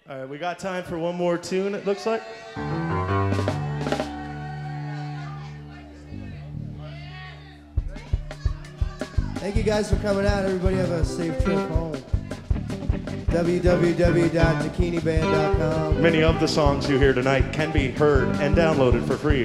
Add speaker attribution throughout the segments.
Speaker 1: All right, we got time for one more tune, it looks like.
Speaker 2: Thank you guys for coming out. Everybody have a safe trip home. www.takiniband.com.
Speaker 1: Many of the songs you hear tonight can be heard and downloaded for free.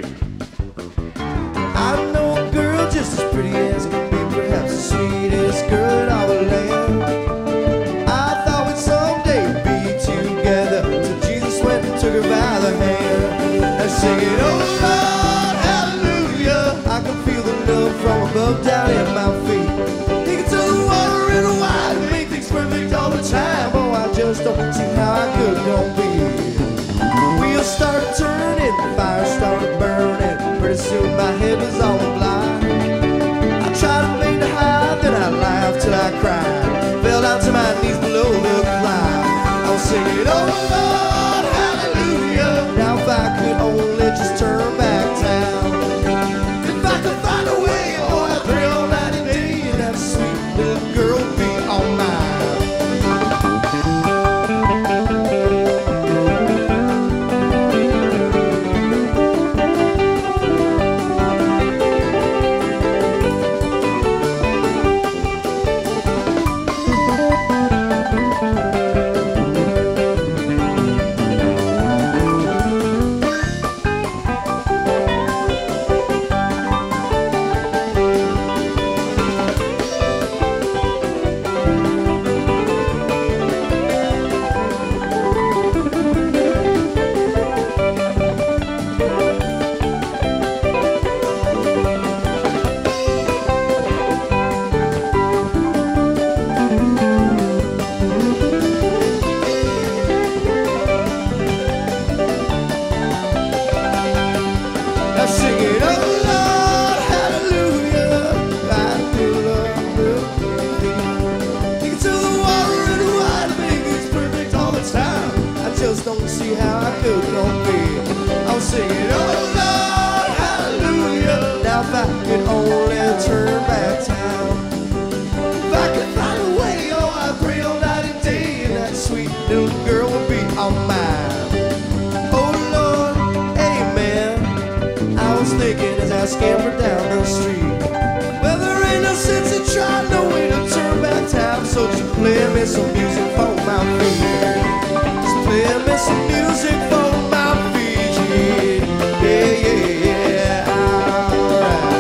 Speaker 2: I know a girl just as pretty as can be, perhaps the sweetest girl in all the land. I thought we'd someday be together till Jesus went and took her by the hand. Now singing, oh Lord, hallelujah. I can feel the love from above down at my feet. Take it to the water in a wide, make things perfect all the time. Oh, I just don't see how I could don't be. Wheels started turning, fire started burning. Pretty soon my head was on blind. I tried to make the high, then I laughed till I cried. Fell down to my knees below the climb. I was singing, oh Lord, hallelujah. Now if I could only just turn back town. If I could find a way, oh, I'd pray all night and day, and that sweet little girl would be all mine. Don't see how I could not be. I was singing, oh Lord, hallelujah. Now if I could only turn back time. If I could find a way, oh, I'd pray all night and day, and that sweet little girl would be all mine. Oh Lord, amen. I was thinking as I scampered down the street, well, there ain't no sense in trying, no way to turn back time. So just play me some music for my feet. Play me some music for my feet, yeah, yeah, yeah, alright.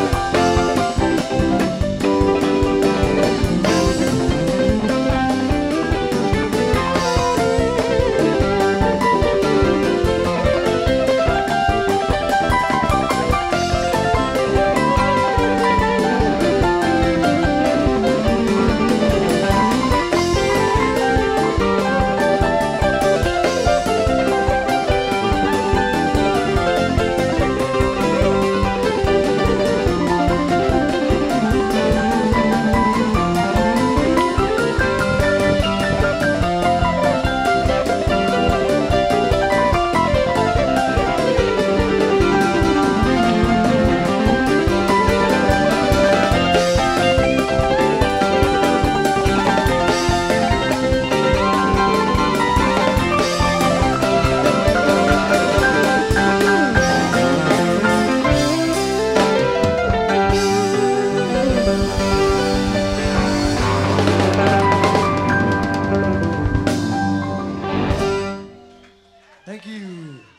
Speaker 2: Thank you.